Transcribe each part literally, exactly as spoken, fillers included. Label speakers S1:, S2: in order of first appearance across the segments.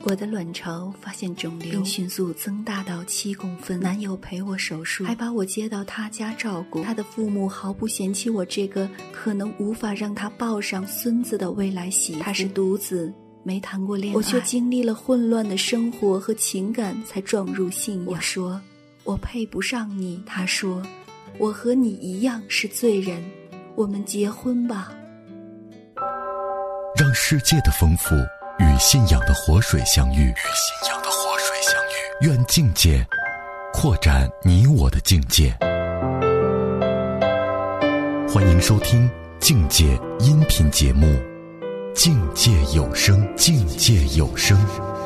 S1: 我的卵巢发现肿瘤并迅速增大到七公分，男友陪我手术，还把我接到他家照顾。他的父母毫不嫌弃我这个可能无法让他抱上孙子的未来媳妇。他是独子，没谈过恋爱，我却经历了混乱的生活和情感才撞入信仰。我说我配不上你，他说我和你一样是罪人，我们结婚吧。
S2: 让世界的丰富与信仰的活水相遇，与信仰的活水相遇，愿境界扩展你我的境界。欢迎收听境界音频节目《境界有声》，境界有声。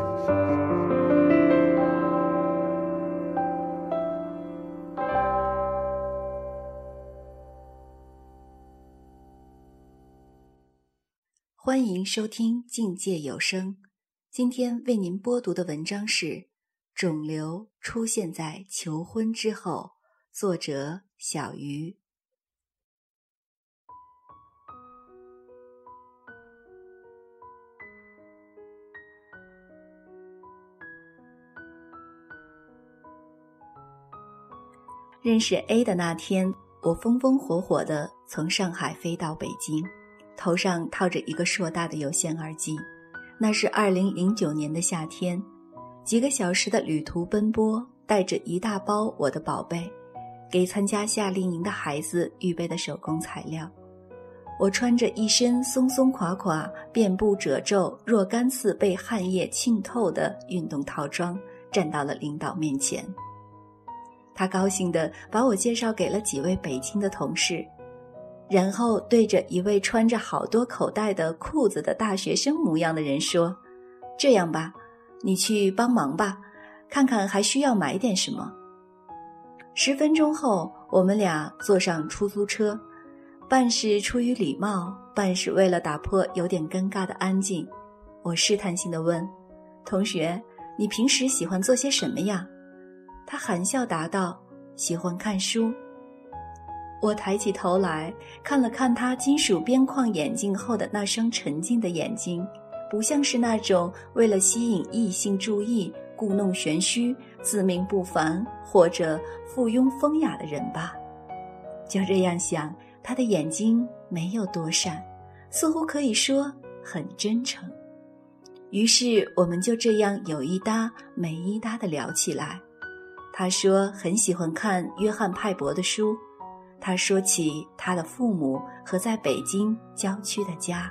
S1: 欢迎收听境界有声。今天为您播读的文章是肿瘤出现在求婚之后，作者小鱼。认识 A 的那天，我风风火火地从上海飞到北京，头上套着一个硕大的有线耳机。那是二零零九年的夏天，几个小时的旅途奔波，带着一大包我的宝贝，给参加夏令营的孩子预备的手工材料。我穿着一身松松垮垮、遍布褶皱、若干次被汗液浸透的运动套装，站到了领导面前。他高兴地把我介绍给了几位北京的同事，然后对着一位穿着好多口袋的裤子的大学生模样的人说，这样吧，你去帮忙吧，看看还需要买点什么。十分钟后，我们俩坐上出租车，半是出于礼貌，半是为了打破有点尴尬的安静。我试探性地问，同学，你平时喜欢做些什么呀？他含笑答道，喜欢看书。我抬起头来看了看他金属边框眼镜后的那双沉静的眼睛，不像是那种为了吸引异性注意故弄玄虚自命不凡或者附庸风雅的人吧。就这样想，他的眼睛没有多闪，似乎可以说很真诚。于是我们就这样有一搭没一搭地聊起来。他说很喜欢看约翰派伯的书，他说起他的父母和在北京郊区的家。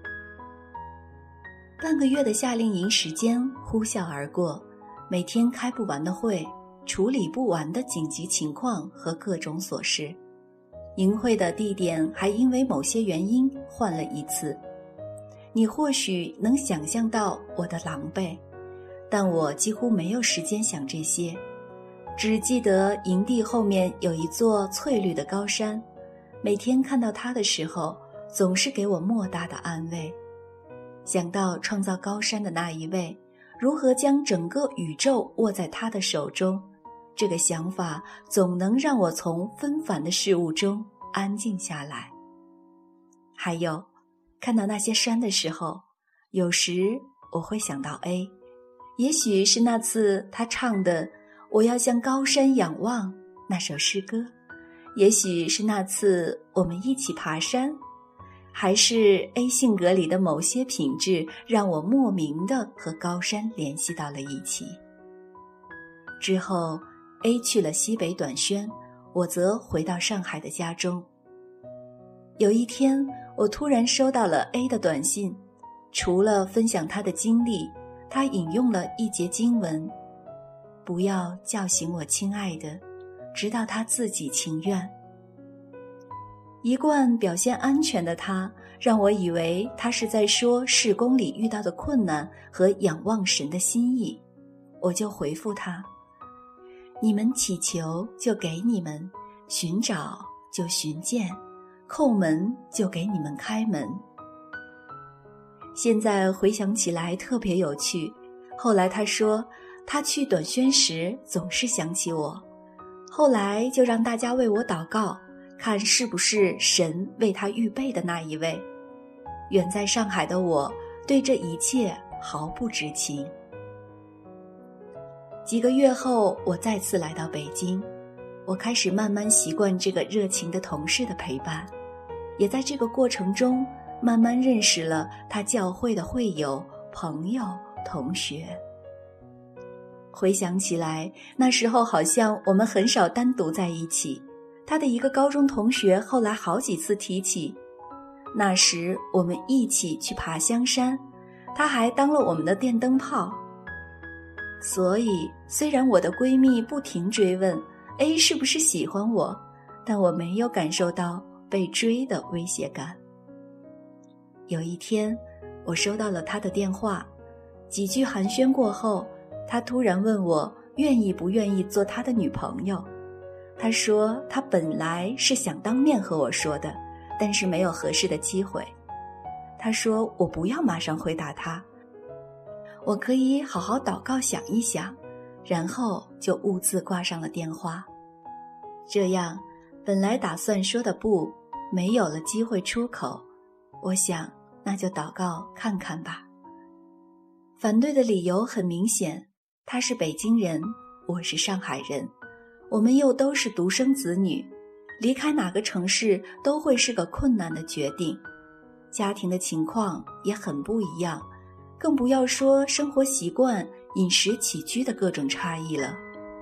S1: 半个月的夏令营时间呼啸而过，每天开不完的会，处理不完的紧急情况和各种琐事。营会的地点还因为某些原因换了一次。你或许能想象到我的狼狈，但我几乎没有时间想这些。只记得营地后面有一座翠绿的高山，每天看到它的时候，总是给我莫大的安慰。想到创造高山的那一位，如何将整个宇宙握在他的手中，这个想法总能让我从纷繁的事物中安静下来。还有，看到那些山的时候，有时我会想到 A， 也许是那次他唱的我要向高山仰望那首诗歌，也许是那次我们一起爬山，还是 A 性格里的某些品质让我莫名地和高山联系到了一起。之后 A 去了西北短宣，我则回到上海的家中。有一天，我突然收到了 A 的短信，除了分享他的经历，他引用了一节经文，不要叫醒我亲爱的，直到他自己情愿。一贯表现安全的他，让我以为他是在说事工里遇到的困难和仰望神的心意。我就回复他，你们祈求就给你们，寻找就寻见，叩门就给你们开门。现在回想起来特别有趣，后来他说他去短宣时总是想起我，后来就让大家为我祷告，看是不是神为他预备的那一位。远在上海的我对这一切毫不知情。 几个月后，我再次来到北京，我开始慢慢习惯这个热情的同事的陪伴，也在这个过程中慢慢认识了他教会的会友、朋友、同学。回想起来，那时候好像我们很少单独在一起，他的一个高中同学后来好几次提起，那时我们一起去爬香山，他还当了我们的电灯泡。所以虽然我的闺蜜不停追问 A 是不是喜欢我，但我没有感受到被追的威胁感。有一天我收到了他的电话，几句寒暄过后，他突然问我愿意不愿意做他的女朋友。他说他本来是想当面和我说的，但是没有合适的机会。他说我不要马上回答他，我可以好好祷告想一想，然后就兀自挂上了电话。这样本来打算说的不，没有了机会出口，我想那就祷告看看吧。反对的理由很明显，他是北京人，我是上海人，我们又都是独生子女，离开哪个城市都会是个困难的决定，家庭的情况也很不一样，更不要说生活习惯、饮食起居的各种差异了。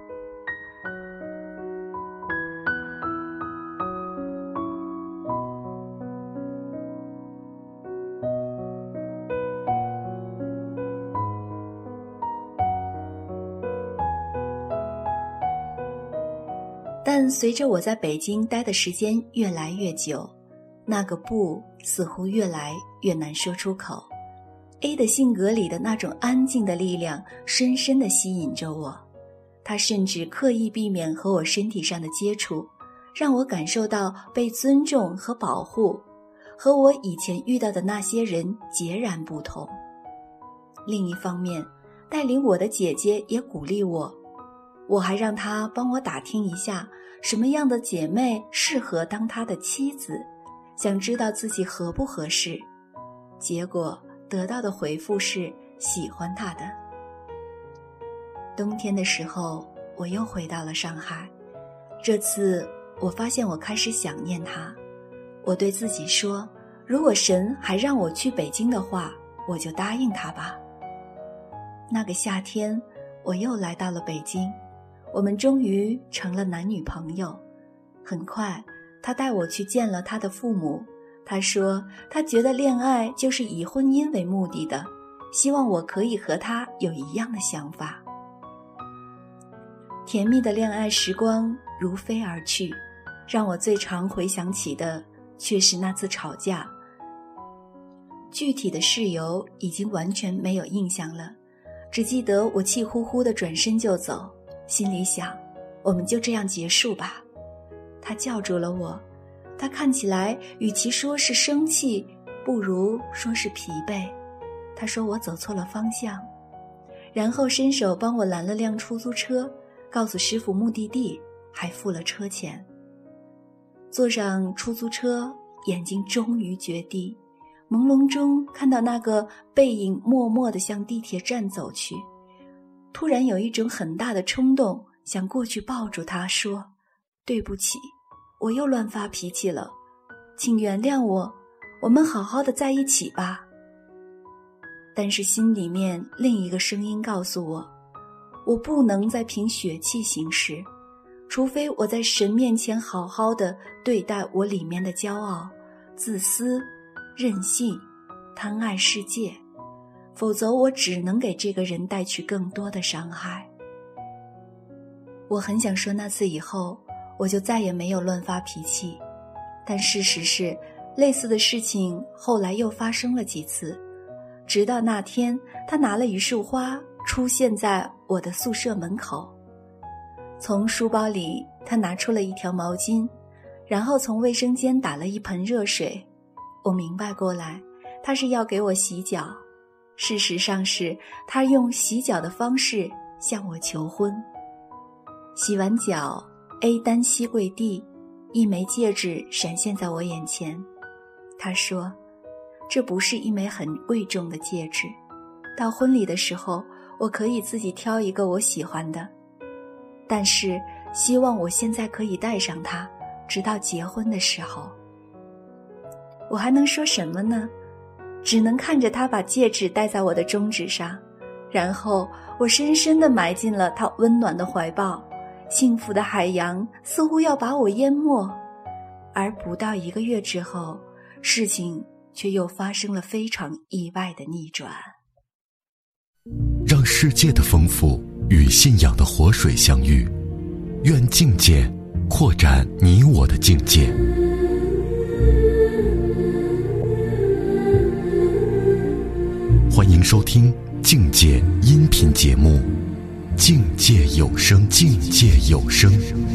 S1: 但随着我在北京待的时间越来越久，那个不似乎越来越难说出口。A 的性格里的那种安静的力量深深地吸引着我，他甚至刻意避免和我身体上的接触，让我感受到被尊重和保护，和我以前遇到的那些人截然不同。另一方面，带领我的姐姐也鼓励我，我还让她帮我打听一下什么样的姐妹适合当她的妻子，想知道自己合不合适。结果得到的回复是喜欢她的。冬天的时候，我又回到了上海，这次我发现我开始想念她。我对自己说，如果神还让我去北京的话，我就答应他吧。那个夏天，我又来到了北京，我们终于成了男女朋友。很快，他带我去见了他的父母，他说他觉得恋爱就是以婚姻为目的的，希望我可以和他有一样的想法。甜蜜的恋爱时光如飞而去，让我最常回想起的却是那次吵架。具体的事由已经完全没有印象了，只记得我气呼呼地转身就走，心里想，我们就这样结束吧。他叫住了我，他看起来与其说是生气，不如说是疲惫。他说我走错了方向，然后伸手帮我拦了辆出租车，告诉师傅目的地，还付了车钱。坐上出租车，眼睛终于决堤，朦胧中看到那个背影默默地向地铁站走去，突然有一种很大的冲动，想过去抱住他说，对不起，我又乱发脾气了，请原谅我，我们好好的在一起吧。但是心里面另一个声音告诉我，我不能再凭血气行事，除非我在神面前好好的对待我里面的骄傲、自私、任性、贪爱世界，否则我只能给这个人带去更多的伤害。我很想说那次以后我就再也没有乱发脾气，但事实是类似的事情后来又发生了几次，直到那天他拿了一束花出现在我的宿舍门口。从书包里他拿出了一条毛巾，然后从卫生间打了一盆热水。我明白过来，他是要给我洗脚，事实上是他用洗脚的方式向我求婚。洗完脚， A 单膝跪地，一枚戒指闪现在我眼前。他说，这不是一枚很贵重的戒指，到婚礼的时候我可以自己挑一个我喜欢的，但是希望我现在可以带上它，直到结婚的时候。我还能说什么呢？只能看着他把戒指戴在我的中指上，然后我深深地埋进了他温暖的怀抱，幸福的海洋似乎要把我淹没。而不到一个月之后，事情却又发生了非常意外的逆转。
S2: 让世界的丰富与信仰的活水相遇，愿境界扩展你我的境界。欢迎收听境界音频节目《境界有声》，境界有声。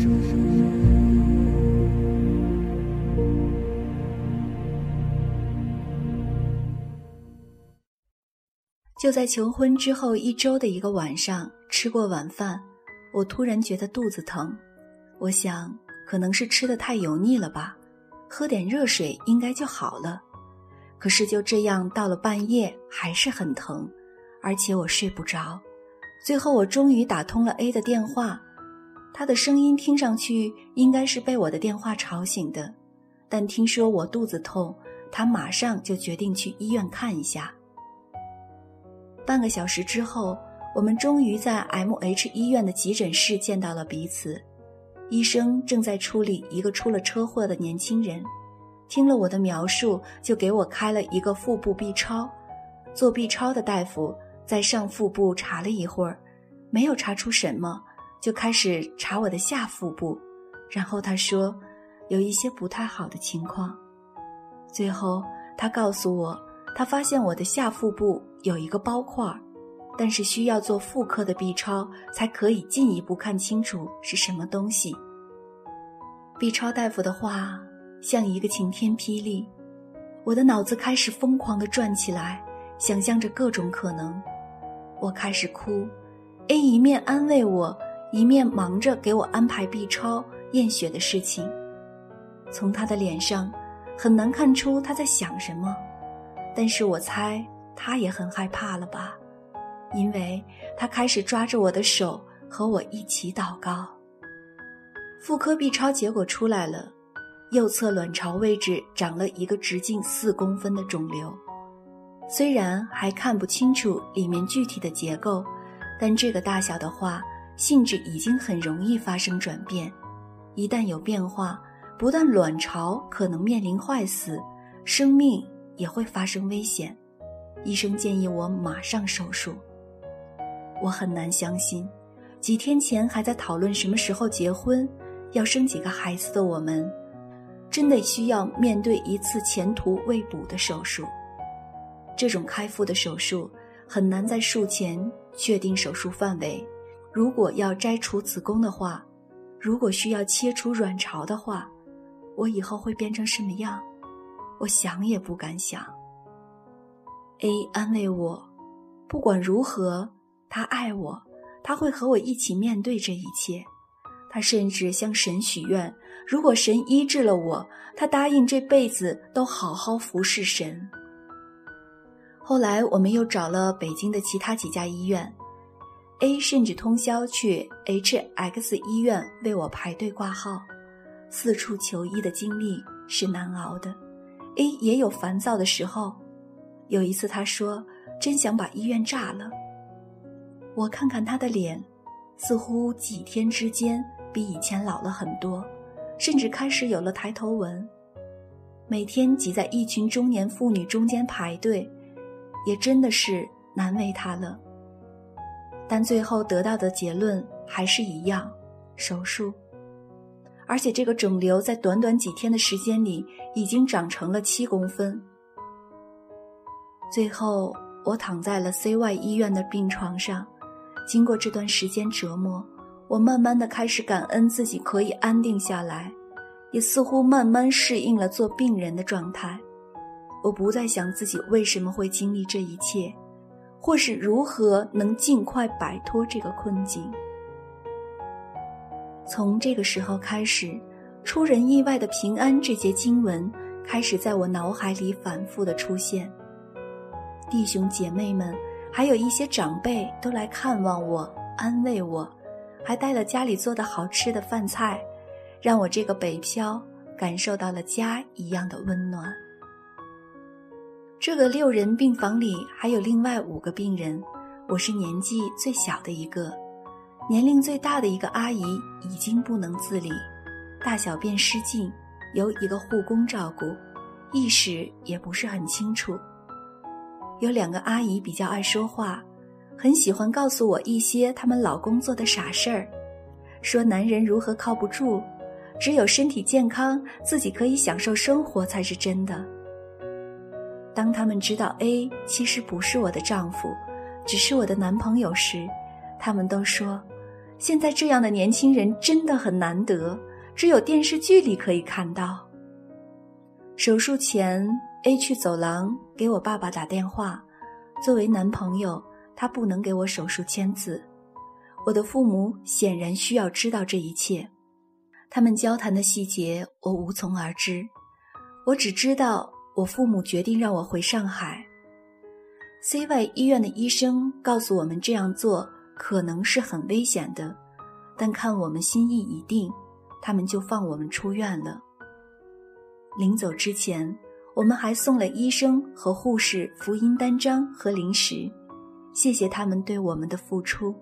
S1: 就在求婚之后一周的一个晚上，吃过晚饭，我突然觉得肚子疼。我想，可能是吃得太油腻了吧，喝点热水应该就好了。可是就这样到了半夜还是很疼，而且我睡不着。最后我终于打通了 A 的电话，他的声音听上去应该是被我的电话吵醒的，但听说我肚子痛，他马上就决定去医院看一下。半个小时之后，我们终于在 M H 医院的急诊室见到了彼此。医生正在处理一个出了车祸的年轻人，听了我的描述，就给我开了一个腹部 B 超。做 B 超的大夫在上腹部查了一会儿，没有查出什么，就开始查我的下腹部，然后他说有一些不太好的情况。最后他告诉我，他发现我的下腹部有一个包块，但是需要做妇科的 B 超才可以进一步看清楚是什么东西。B 超大夫的话像一个晴天霹雳，我的脑子开始疯狂地转起来，想象着各种可能。我开始哭， A 一面安慰我，一面忙着给我安排 B 超验血的事情。从他的脸上很难看出他在想什么，但是我猜他也很害怕了吧，因为他开始抓着我的手和我一起祷告。妇科 B 超结果出来了，右侧卵巢位置长了一个直径四公分的肿瘤，虽然还看不清楚里面具体的结构，但这个大小的话，性质已经很容易发生转变。一旦有变化，不但卵巢可能面临坏死，生命也会发生危险。医生建议我马上手术。我很难相信，几天前还在讨论什么时候结婚，要生几个孩子的我们，真的需要面对一次前途未卜的手术。这种开腹的手术很难在术前确定手术范围，如果要摘除子宫的话，如果需要切除卵巢的话，我以后会变成什么样？我想也不敢想。A 安慰我，不管如何，他爱我，他会和我一起面对这一切。他甚至向神许愿，如果神医治了我，他答应这辈子都好好服侍神。后来我们又找了北京的其他几家医院， A 甚至通宵去 H X 医院为我排队挂号。四处求医的经历是难熬的， A 也有烦躁的时候。有一次他说，真想把医院炸了。我看看他的脸，似乎几天之间比以前老了很多，甚至开始有了抬头纹。每天挤在一群中年妇女中间排队，也真的是难为他了。但最后得到的结论还是一样，手术。而且这个肿瘤在短短几天的时间里已经长成了七公分。最后我躺在了 C Y 医院的病床上，经过这段时间折磨，我慢慢地开始感恩自己可以安定下来，也似乎慢慢适应了做病人的状态。我不再想自己为什么会经历这一切，或是如何能尽快摆脱这个困境。从这个时候开始，出人意外的平安这节经文开始在我脑海里反复地出现。弟兄姐妹们， 还有一些长辈都来看望我，安慰我，还带了家里做的好吃的饭菜，让我这个北漂感受到了家一样的温暖。这个六人病房里还有另外五个病人，我是年纪最小的一个，年龄最大的一个阿姨已经不能自理，大小便失禁，由一个护工照顾，意识也不是很清楚。有两个阿姨比较爱说话，很喜欢告诉我一些她们老公做的傻事儿，说男人如何靠不住，只有身体健康，自己可以享受生活才是真的。当他们知道 A 其实不是我的丈夫，只是我的男朋友时，他们都说，现在这样的年轻人真的很难得，只有电视剧里可以看到。手术前 A 去走廊给我爸爸打电话，作为男朋友，他不能给我手术签字。我的父母显然需要知道这一切，他们交谈的细节我无从而知，我只知道我父母决定让我回上海。 C 外医院的医生告诉我们这样做可能是很危险的，但看我们心意已定，他们就放我们出院了。临走之前，我们还送了医生和护士福音单张和零食，谢谢他们对我们的付出。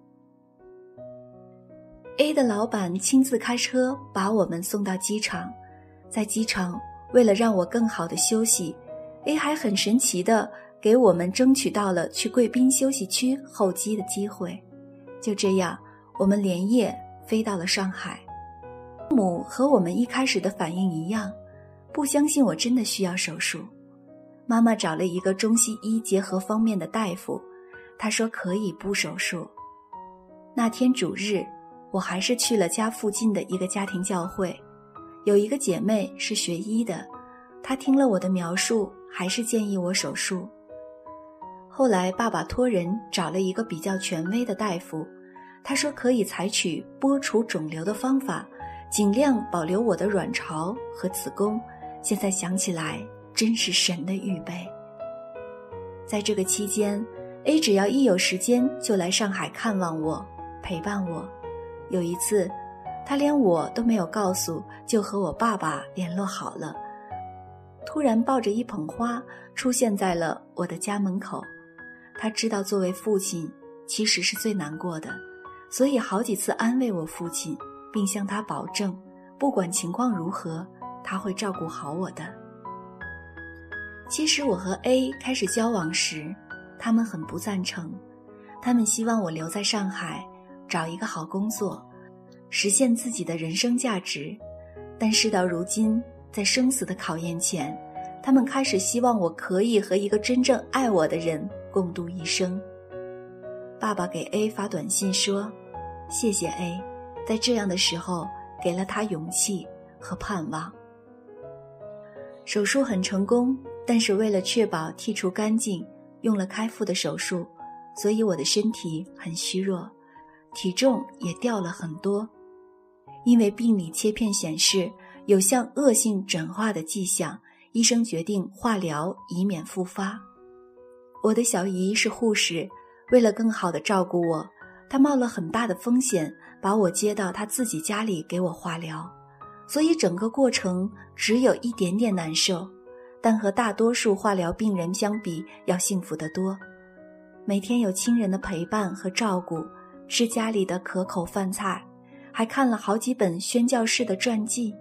S1: A 的老板亲自开车把我们送到机场，在机场为了让我更好的休息， A 还很神奇地给我们争取到了去贵宾休息区候机的机会。就这样，我们连夜飞到了上海。父母和我们一开始的反应一样，不相信我真的需要手术。妈妈找了一个中西医结合方面的大夫，他说可以不手术。那天主日，我还是去了家附近的一个家庭教会，有一个姐妹是学医的，她听了我的描述，还是建议我手术。后来爸爸托人找了一个比较权威的大夫，他说可以采取剥除肿瘤的方法，尽量保留我的卵巢和子宫。现在想起来真是神的预备。在这个期间， A 只要一有时间就来上海看望我，陪伴我。有一次他连我都没有告诉，就和我爸爸联络好了，突然抱着一捧花出现在了我的家门口。他知道作为父亲其实是最难过的，所以好几次安慰我父亲，并向他保证不管情况如何，他会照顾好我的。其实我和 A 开始交往时，他们很不赞成，他们希望我留在上海找一个好工作，实现自己的人生价值。但事到如今，在生死的考验前，他们开始希望我可以和一个真正爱我的人共度一生。爸爸给 A 发短信说，谢谢 A， 在这样的时候给了他勇气和盼望。手术很成功，但是为了确保剔除干净，用了开腹的手术，所以我的身体很虚弱，体重也掉了很多。因为病理切片显示有向恶性转化的迹象，医生决定化疗以免复发。我的小姨是护士，为了更好地照顾我，她冒了很大的风险把我接到她自己家里给我化疗，所以整个过程只有一点点难受，但和大多数化疗病人相比要幸福得多。每天有亲人的陪伴和照顾，吃家里的可口饭菜，还看了好几本宣教士的传记。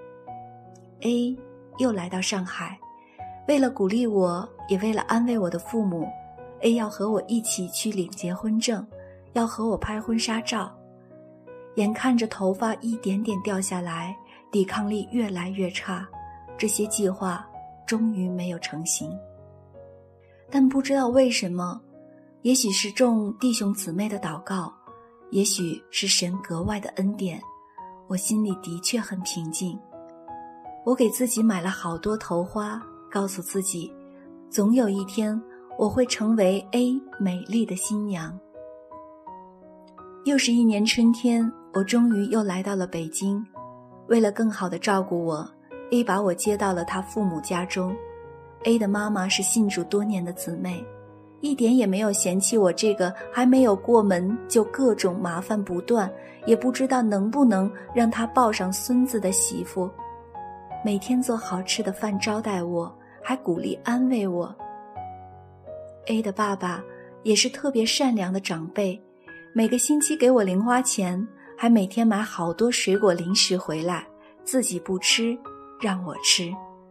S1: A 又来到上海，为了鼓励我，也为了安慰我的父母， A 要和我一起去领结婚证，要和我拍婚纱照。眼看着头发一点点掉下来，抵抗力越来越差，这些计划终于没有成型。但不知道为什么，也许是众弟兄姊妹的祷告，也许是神格外的恩典，我心里的确很平静。我给自己买了好多头花，告诉自己，总有一天我会成为 A 美丽的新娘。又是一年春天，我终于又来到了北京。为了更好地照顾我， A 把我接到了他父母家中。 A 的妈妈是信主多年的姊妹， 一点也没有嫌弃我这个还没有过门就各种麻烦不断，也不知道能不能让他抱上孙子的媳妇。每天做好吃的饭招待我，还鼓励安慰我。 A 的爸爸也是特别善良的长辈，每个星期给我零花钱，还每天买好多水果零食回来，自己不吃，让我吃。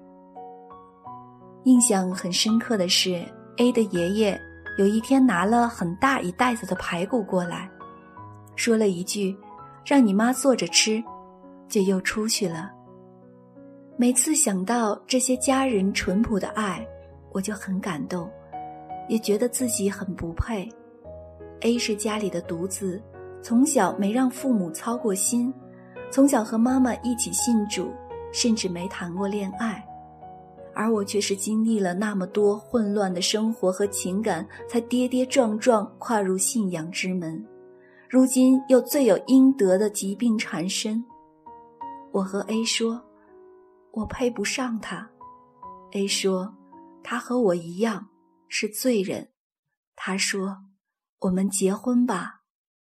S1: 印象很深刻的是 A 的爷爷有一天拿了很大一袋子的排骨过来，说了一句让你妈坐着吃，就又出去了。每次想到这些家人淳朴的爱，我就很感动，也觉得自己很不配。 A 是家里的独子，从小没让父母操过心，从小和妈妈一起信主，甚至没谈过恋爱。而我却是经历了那么多混乱的生活和情感，才跌跌撞撞跨入信仰之门，如今又最有应得的疾病缠身。我和 A 说，我配不上他。 A 说，他和我一样是罪人。他说，我们结婚吧。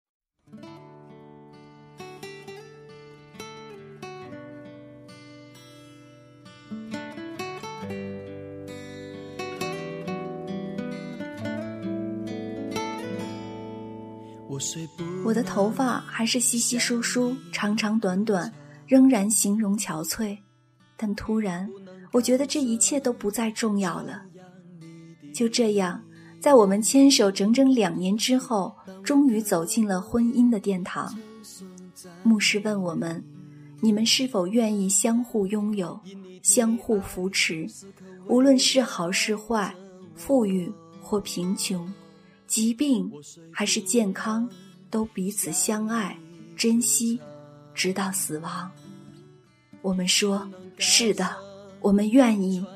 S1: 我的头发还是稀稀疏疏，长长短短，仍然形容憔悴。但突然，我觉得这一切都不再重要了。就这样，在我们牵手整整两年之后，终于走进了婚姻的殿堂。牧师问我们，你们是否愿意相互拥有，相互扶持，无论是好是坏，富裕或贫穷，疾病还是健康，都彼此相爱珍惜，直到死亡。我们说，是的，我们愿意。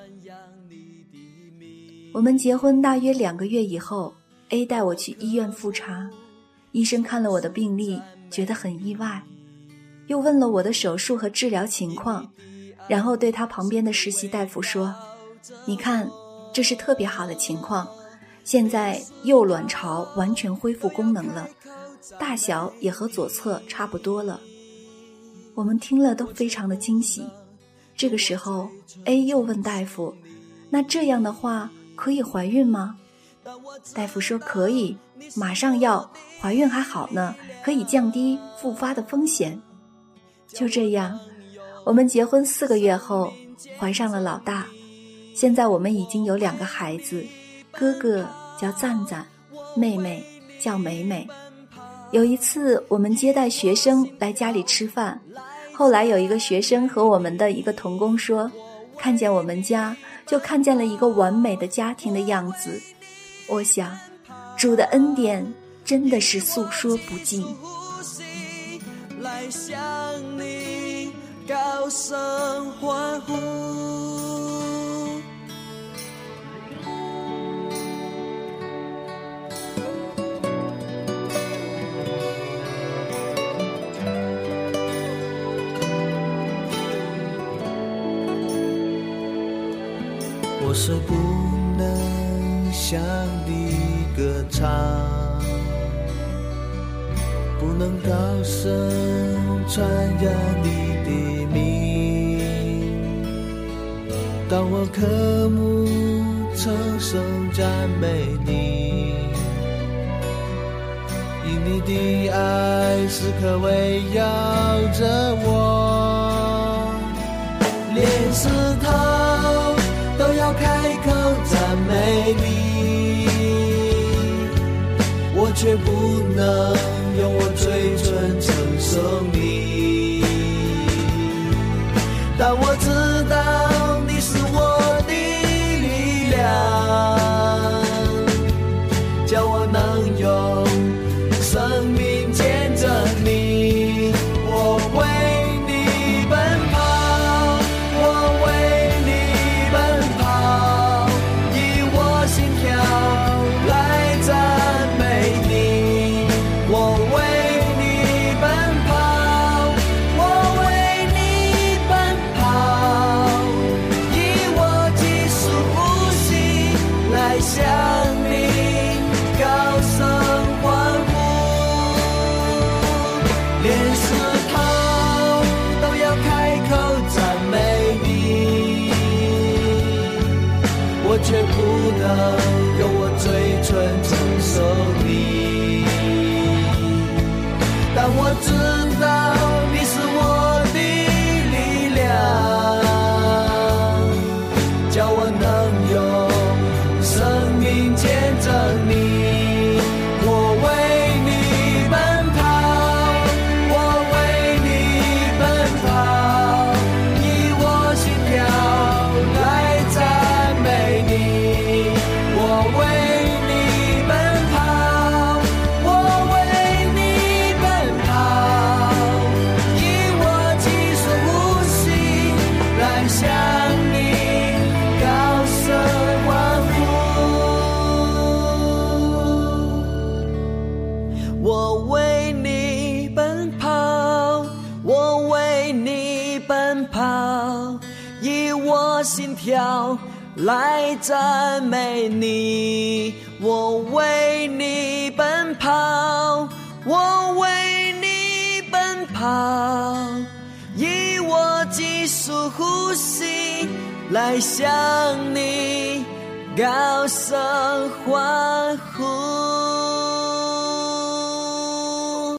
S1: 我们结婚大约两个月以后， A 带我去医院复查，医生看了我的病历，觉得很意外，又问了我的手术和治疗情况，然后对他旁边的实习大夫说，你看，这是特别好的情况，现在右卵巢完全恢复功能了，大小也和左侧差不多了。我们听了都非常的惊喜。这个时候 A 又问大夫，那这样的话可以怀孕吗？大夫说可以，马上要，怀孕还好呢，可以降低复发的风险。就这样，我们结婚四个月后怀上了老大，现在我们已经有两个孩子，哥哥叫赞赞，妹妹叫美美。有一次我们接待学生来家里吃饭，后来有一个学生和我们的一个同工说，看见我们家就看见了一个完美的家庭的样子。我想，主的恩典真的是诉说不尽。来向你高声欢呼，
S3: 我是不能向你歌唱，不能高声传扬你的名，当我渴慕称颂赞美你，因你的爱时刻围绕着我，连石头都要开口赞美你，我却不能用我嘴唇承受你。但我知道你是我的力量，叫我能用生命见证你。我为你奔跑，我为你奔跑，以我心跳来赞美你。我为你奔跑，我为你奔跑，以我急速呼吸来向你我为你奔跑，我为你奔跑，以我心跳来赞美你。我为你奔跑，我为你奔跑，以我急速呼吸来向你高声欢呼。